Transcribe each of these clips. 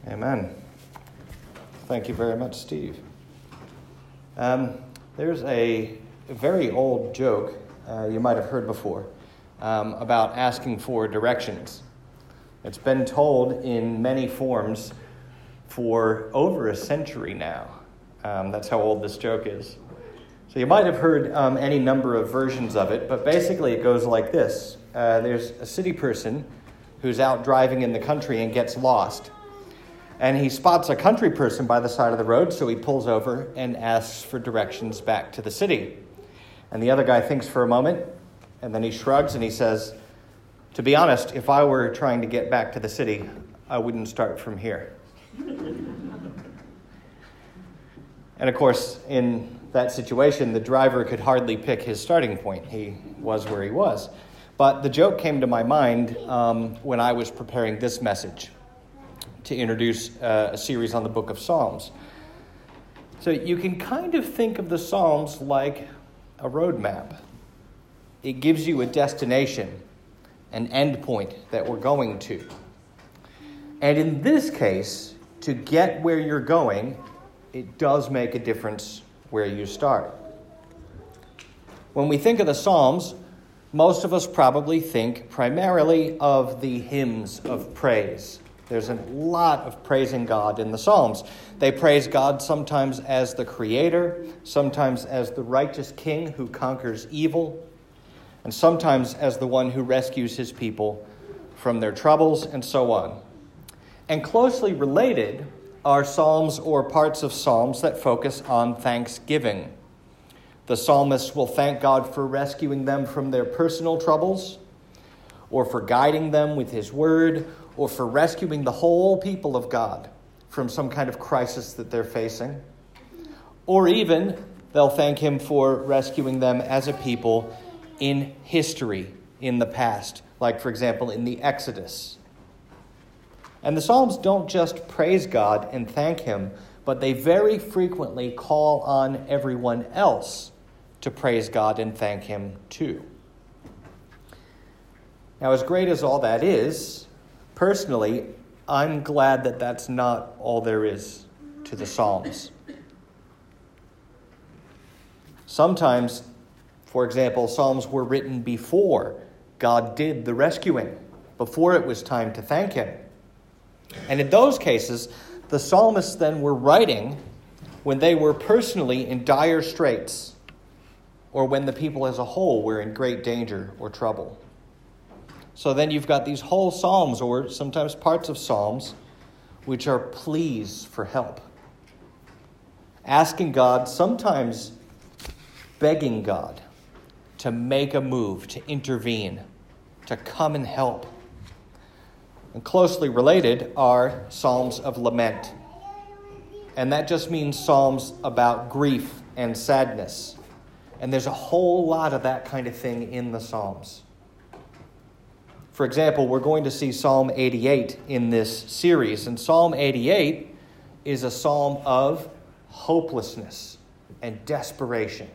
Amen. Thank you very much, Steve. There's a very old joke you might have heard before about asking for directions. It's been told in many forms for over a century now. That's how old this joke is. So you might have heard any number of versions of it, but basically it goes like this. There's a city person who's out driving in the country and gets lost. And he spots a country person by the side of the road, so he pulls over and asks for directions back to the city. And the other guy thinks for a moment, and then he shrugs and he says, "To be honest, if I were trying to get back to the city, I wouldn't start from here." And of course, in that situation, the driver could hardly pick his starting point. He was where he was. But the joke came to my mind when I was preparing this message to introduce a series on the book of Psalms. So you can kind of think of the Psalms like a road map. It gives you a destination, an end point that we're going to. And in this case, to get where you're going, it does make a difference where you start. When we think of the Psalms, most of us probably think primarily of the hymns of praise. There's a lot of praising God in the Psalms. They praise God sometimes as the Creator, sometimes as the righteous King who conquers evil, and sometimes as the one who rescues his people from their troubles, and so on. And closely related are psalms or parts of psalms that focus on thanksgiving. The psalmists will thank God for rescuing them from their personal troubles, or for guiding them with his word, or for rescuing the whole people of God from some kind of crisis that they're facing. Or even they'll thank him for rescuing them as a people in history in the past, like, for example, in the Exodus. And the Psalms don't just praise God and thank him, but they very frequently call on everyone else to praise God and thank him too. Now, as great as all that is, personally, I'm glad that that's not all there is to the Psalms. Sometimes, for example, Psalms were written before God did the rescuing, before it was time to thank him. And in those cases, the psalmists then were writing when they were personally in dire straits, or when the people as a whole were in great danger or trouble. So then you've got these whole psalms, or sometimes parts of psalms, which are pleas for help. Asking God, sometimes begging God to make a move, to intervene, to come and help. And closely related are psalms of lament. And that just means psalms about grief and sadness. And there's a whole lot of that kind of thing in the Psalms. For example, we're going to see Psalm 88 in this series. And Psalm 88 is a psalm of hopelessness and desperation.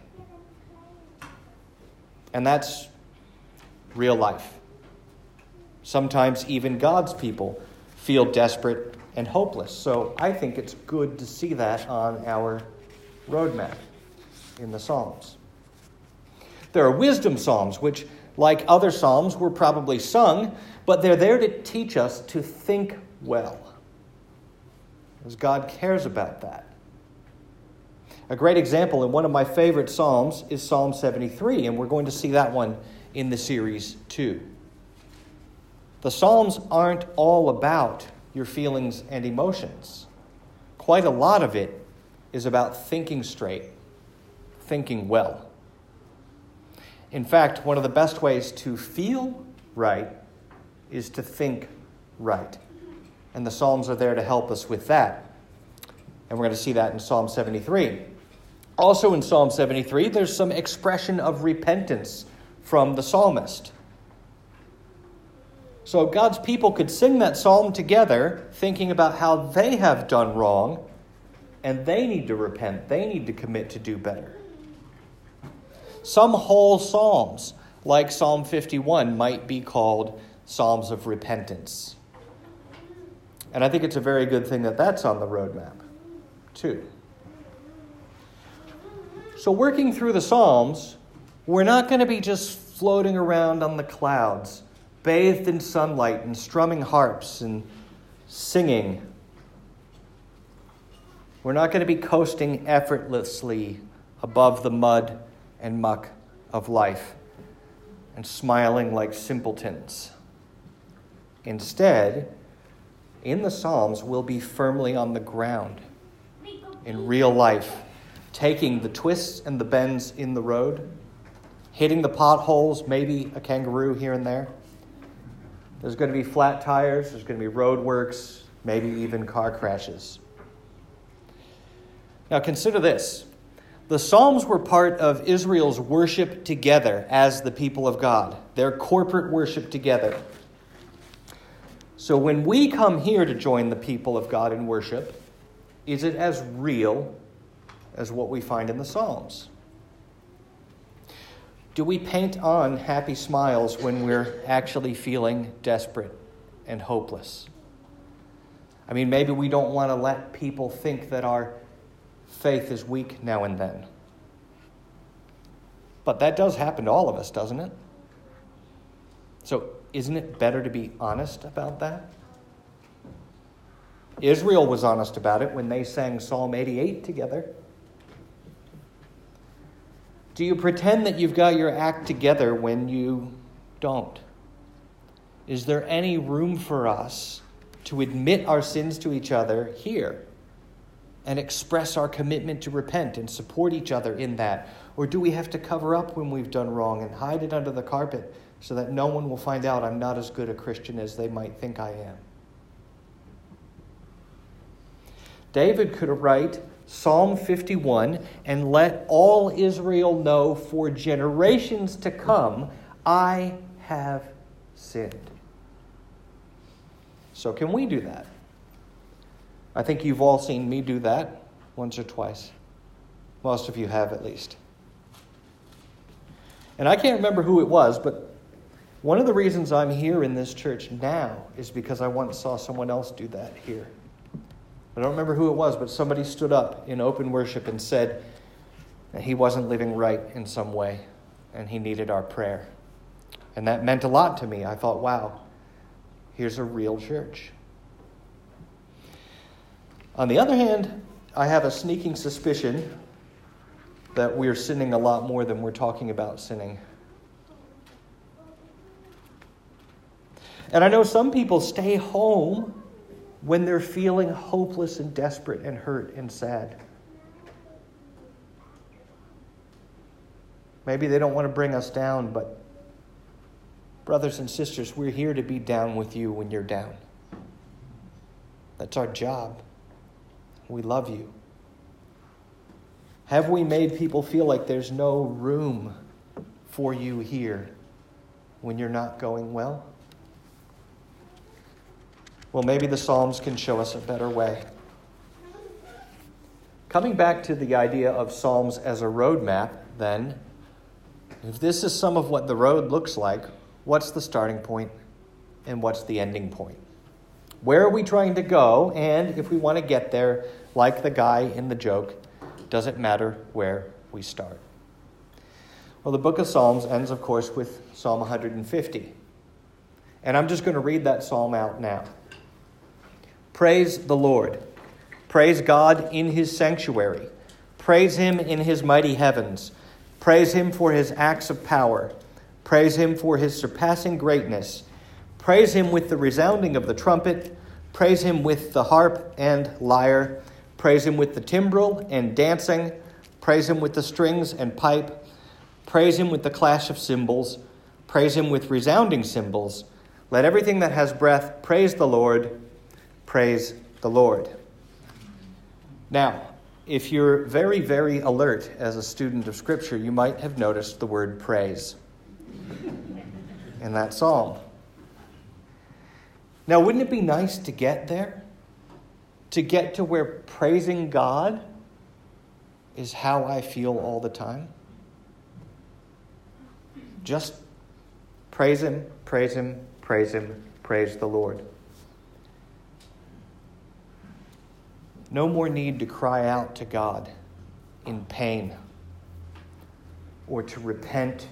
And that's real life. Sometimes even God's people feel desperate and hopeless. So I think it's good to see that on our roadmap in the Psalms. There are wisdom psalms, which, like other psalms, were probably sung, but they're there to teach us to think well, because God cares about that. A great example, and one of my favorite psalms, is Psalm 73, and we're going to see that one in the series too. The Psalms aren't all about your feelings and emotions. Quite a lot of it is about thinking straight, thinking well. In fact, one of the best ways to feel right is to think right. And the Psalms are there to help us with that. And we're going to see that in Psalm 73. Also in Psalm 73, there's some expression of repentance from the psalmist. So God's people could sing that psalm together, thinking about how they have done wrong, and they need to repent. They need to commit to do better. Some whole psalms, like Psalm 51, might be called psalms of repentance. And I think it's a very good thing that that's on the roadmap, too. So working through the Psalms, we're not going to be just floating around on the clouds, bathed in sunlight and strumming harps and singing. We're not going to be coasting effortlessly above the mud and muck of life and smiling like simpletons. Instead, in the Psalms, we'll be firmly on the ground in real life, taking the twists and the bends in the road, hitting the potholes, maybe a kangaroo here and there. There's going to be flat tires, there's going to be road works, maybe even car crashes. Now consider this. The Psalms were part of Israel's worship together as the people of God, their corporate worship together. So when we come here to join the people of God in worship, is it as real as what we find in the Psalms? Do we paint on happy smiles when we're actually feeling desperate and hopeless? I mean, maybe we don't want to let people think that our faith is weak now and then. But that does happen to all of us, doesn't it? So isn't it better to be honest about that? Israel was honest about it when they sang Psalm 88 together. Do you pretend that you've got your act together when you don't? Is there any room for us to admit our sins to each other here and express our commitment to repent and support each other in that? Or do we have to cover up when we've done wrong and hide it under the carpet so that no one will find out I'm not as good a Christian as they might think I am? David could write Psalm 51 and let all Israel know for generations to come, I have sinned. So can we do that? I think you've all seen me do that once or twice. Most of you have, at least. And I can't remember who it was, but one of the reasons I'm here in this church now is because I once saw someone else do that here. I don't remember who it was, but somebody stood up in open worship and said that he wasn't living right in some way and he needed our prayer. And that meant a lot to me. I thought, wow, here's a real church. On the other hand, I have a sneaking suspicion that we're sinning a lot more than we're talking about sinning. And I know some people stay home when they're feeling hopeless and desperate and hurt and sad. Maybe they don't want to bring us down, but brothers and sisters, we're here to be down with you when you're down. That's our job. We love you. Have we made people feel like there's no room for you here when you're not going well? Well, maybe the Psalms can show us a better way. Coming back to the idea of Psalms as a roadmap, then, if this is some of what the road looks like, what's the starting point and what's the ending point? Where are we trying to go? And if we want to get there, like the guy in the joke, does it matter where we start? Well, the book of Psalms ends, of course, with Psalm 150. And I'm just going to read that psalm out now. Praise the Lord. Praise God in his sanctuary. Praise him in his mighty heavens. Praise him for his acts of power. Praise him for his surpassing greatness. Praise him with the resounding of the trumpet. Praise him with the harp and lyre. Praise him with the timbrel and dancing. Praise him with the strings and pipe. Praise him with the clash of cymbals. Praise him with resounding cymbals. Let everything that has breath praise the Lord. Praise the Lord. Now, if you're very, very alert as a student of Scripture, you might have noticed the word praise in that psalm. Now, wouldn't it be nice to get there? To get to where praising God is how I feel all the time? Just praise him, praise him, praise him, praise the Lord. No more need to cry out to God in pain or to repent.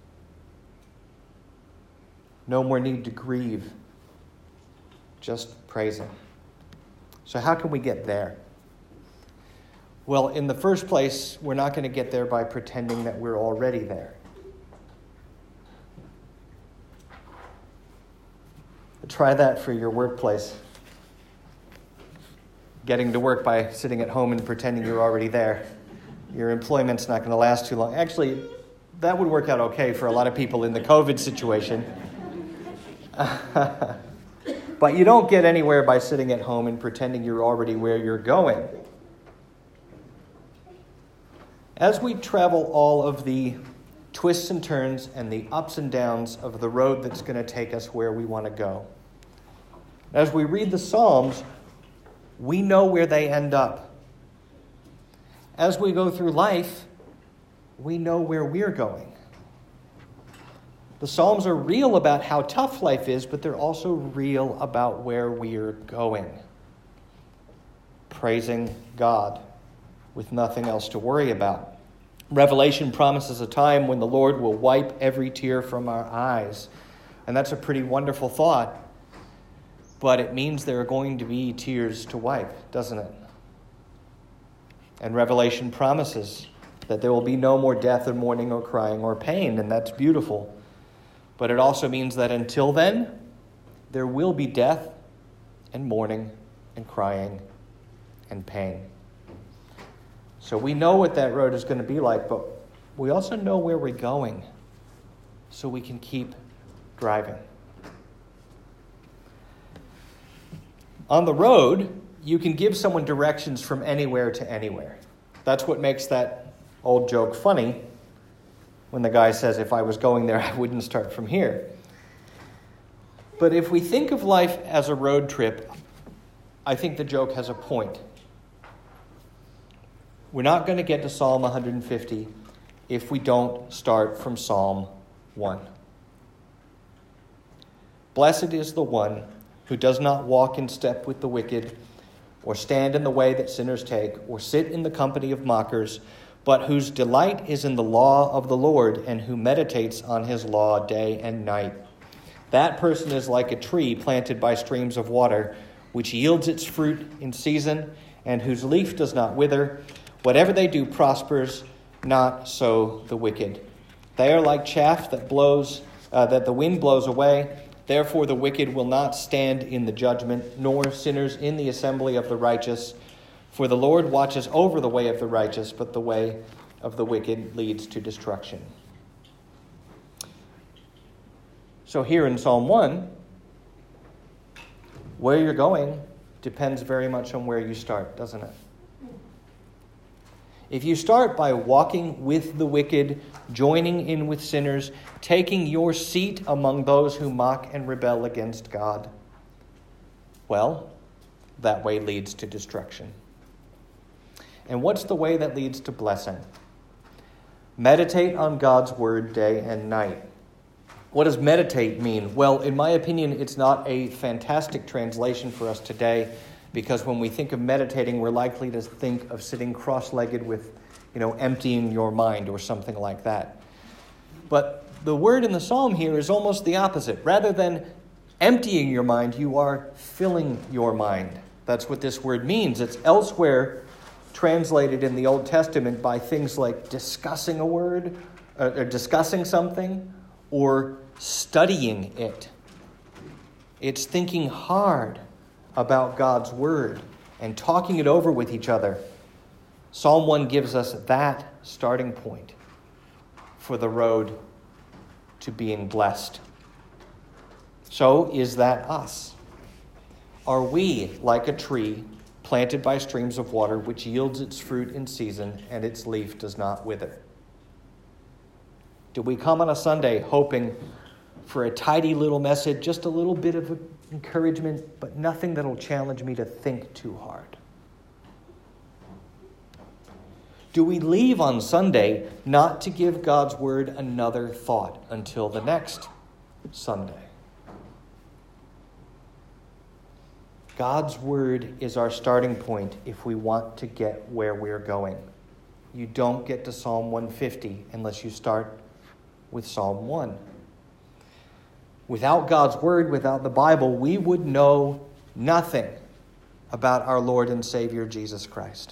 No more need to grieve. Just praise Him. So how can we get there? Well, in the first place, we're not going to get there by pretending that we're already there. Try that for your workplace. Getting to work by sitting at home and pretending you're already there. Your employment's not going to last too long. Actually, that would work out okay for a lot of people in the COVID situation. But you don't get anywhere by sitting at home and pretending you're already where you're going. As we travel all of the twists and turns and the ups and downs of the road that's going to take us where we want to go, as we read the Psalms, we know where they end up. As we go through life, we know where we're going. The Psalms are real about how tough life is, but they're also real about where we're going. Praising God with nothing else to worry about. Revelation promises a time when the Lord will wipe every tear from our eyes. And that's a pretty wonderful thought. But it means there are going to be tears to wipe, doesn't it? And Revelation promises that there will be no more death or mourning or crying or pain, and that's beautiful. But it also means that until then, there will be death and mourning and crying and pain. So we know what that road is going to be like, but we also know where we're going, so we can keep driving. On the road, you can give someone directions from anywhere to anywhere. That's what makes that old joke funny when the guy says, if I was going there, I wouldn't start from here. But if we think of life as a road trip, I think the joke has a point. We're not going to get to Psalm 150 if we don't start from Psalm 1. Blessed is the one who does not walk in step with the wicked, or stand in the way that sinners take, or sit in the company of mockers, but whose delight is in the law of the Lord, and who meditates on his law day and night. That person is like a tree planted by streams of water, which yields its fruit in season, and whose leaf does not wither. Whatever they do prospers, not so the wicked. They are like chaff that the wind blows away. Therefore the wicked will not stand in the judgment, nor sinners in the assembly of the righteous. For the Lord watches over the way of the righteous, but the way of the wicked leads to destruction. So here in Psalm 1, where you're going depends very much on where you start, doesn't it? If you start by walking with the wicked, joining in with sinners, taking your seat among those who mock and rebel against God, well, that way leads to destruction. And what's the way that leads to blessing? Meditate on God's word day and night. What does meditate mean? Well, in my opinion, it's not a fantastic translation for us today, because when we think of meditating, we're likely to think of sitting cross-legged with, emptying your mind or something like that. But the word in the psalm here is almost the opposite. Rather than emptying your mind, you are filling your mind. That's what this word means. It's elsewhere translated in the Old Testament by things like discussing a word, or discussing something, or studying it. It's thinking hard about God's word and talking it over with each other. Psalm 1 gives us that starting point for the road to being blessed. So is that us? Are we like a tree planted by streams of water, which yields its fruit in season and its leaf does not wither? Do we come on a Sunday hoping for a tidy little message, just a little bit of encouragement, but nothing that'll challenge me to think too hard? Do we leave on Sunday not to give God's word another thought until the next Sunday? God's word is our starting point if we want to get where we're going. You don't get to Psalm 150 unless you start with Psalm 1. Without God's word, without the Bible, we would know nothing about our Lord and Savior Jesus Christ.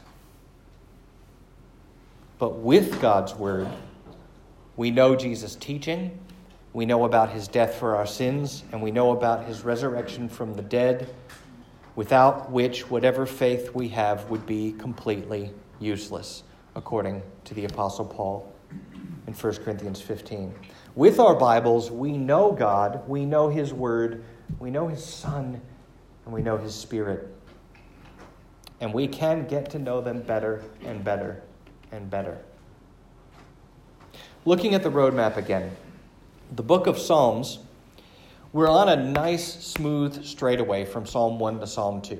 But with God's word, we know Jesus' teaching, we know about his death for our sins, and we know about his resurrection from the dead, without which whatever faith we have would be completely useless, according to the Apostle Paul in 1 Corinthians 15. With our Bibles, we know God, we know his word, we know his Son, and we know his Spirit. And we can get to know them better and better and better. Looking at the roadmap again, the book of Psalms, we're on a nice, smooth straightaway from Psalm 1 to Psalm 2.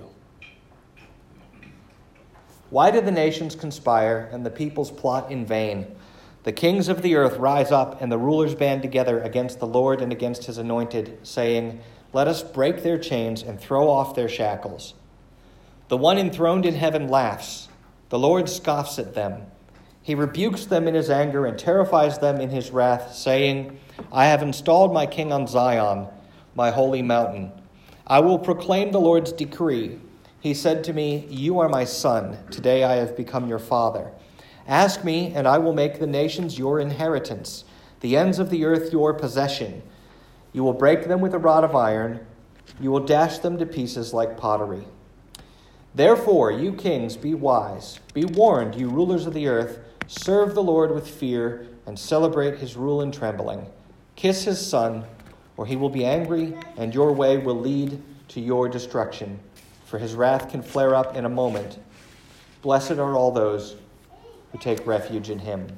Why do the nations conspire and the peoples plot in vain? The kings of the earth rise up and the rulers band together against the Lord and against his anointed, saying, "Let us break their chains and throw off their shackles." The one enthroned in heaven laughs. The Lord scoffs at them. He rebukes them in his anger and terrifies them in his wrath, saying, "I have installed my king on Zion, my holy mountain. I will proclaim the Lord's decree. He said to me, 'You are my son. Today I have become your father.' Ask me, and I will make the nations your inheritance, the ends of the earth your possession. You will break them with a rod of iron. You will dash them to pieces like pottery. Therefore, you kings, be wise. Be warned, you rulers of the earth. Serve the Lord with fear and celebrate his rule in trembling. Kiss his son, or he will be angry, and your way will lead to your destruction. For his wrath can flare up in a moment. Blessed are all those who take refuge in him."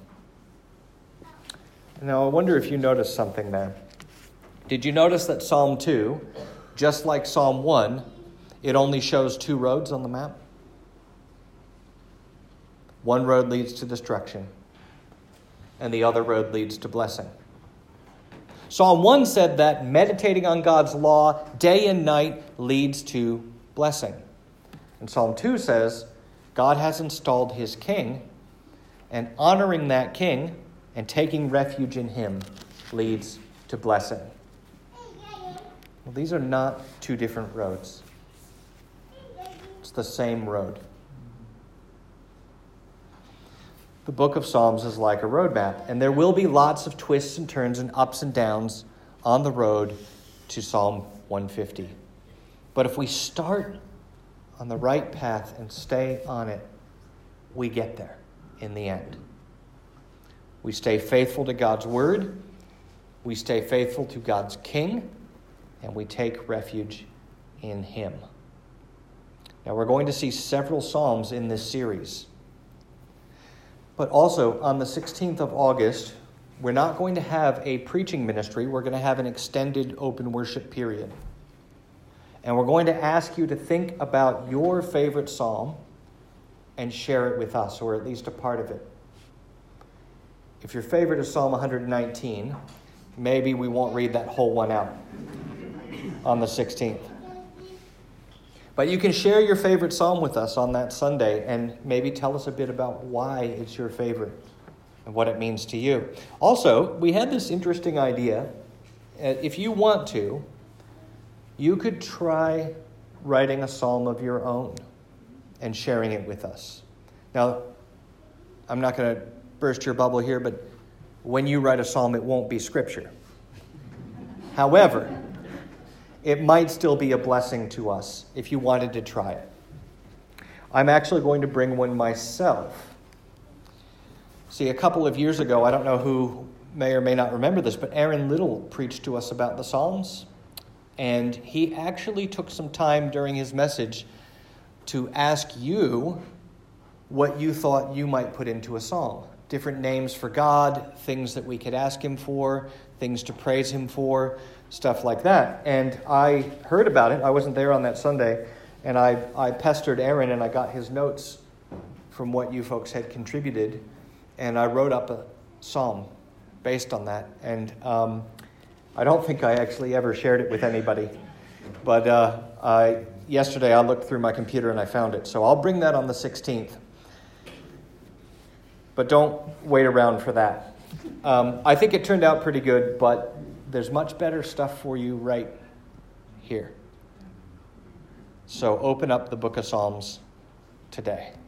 Now, I wonder if you noticed something there. Did you notice that Psalm 2, just like Psalm 1, it only shows two roads on the map? One road leads to destruction, and the other road leads to blessing. Psalm 1 said that meditating on God's law day and night leads to blessing. And Psalm 2 says God has installed his king, and honoring that king and taking refuge in him leads to blessing. Well, these are not two different roads. It's the same road. The book of Psalms is like a roadmap, and there will be lots of twists and turns and ups and downs on the road to Psalm 150. But if we start on the right path and stay on it, we get there in the end. We stay faithful to God's word, we stay faithful to God's king, and we take refuge in him. Now, we're going to see several Psalms in this series. But also, on the 16th of August, we're not going to have a preaching ministry. We're going to have an extended open worship period. And we're going to ask you to think about your favorite psalm and share it with us, or at least a part of it. If your favorite is Psalm 119, maybe we won't read that whole one out on the 16th. But you can share your favorite psalm with us on that Sunday and maybe tell us a bit about why it's your favorite and what it means to you. Also, we had this interesting idea. If you want to, you could try writing a psalm of your own and sharing it with us. Now, I'm not going to burst your bubble here, but when you write a psalm, it won't be scripture. However, it might still be a blessing to us if you wanted to try it. I'm actually going to bring one myself. See, a couple of years ago, I don't know who may or may not remember this, but Aaron Little preached to us about the Psalms. And he actually took some time during his message to ask you what you thought you might put into a psalm. Different names for God, things that we could ask him for, things to praise him for, stuff like that. And I heard about it. I wasn't there on that Sunday. And I pestered Aaron, and I got his notes from what you folks had contributed. And I wrote up a psalm based on that. And I don't think I actually ever shared it with anybody. But yesterday I looked through my computer and I found it. So I'll bring that on the 16th. But don't wait around for that. I think it turned out pretty good, but there's much better stuff for you right here. So open up the book of Psalms today.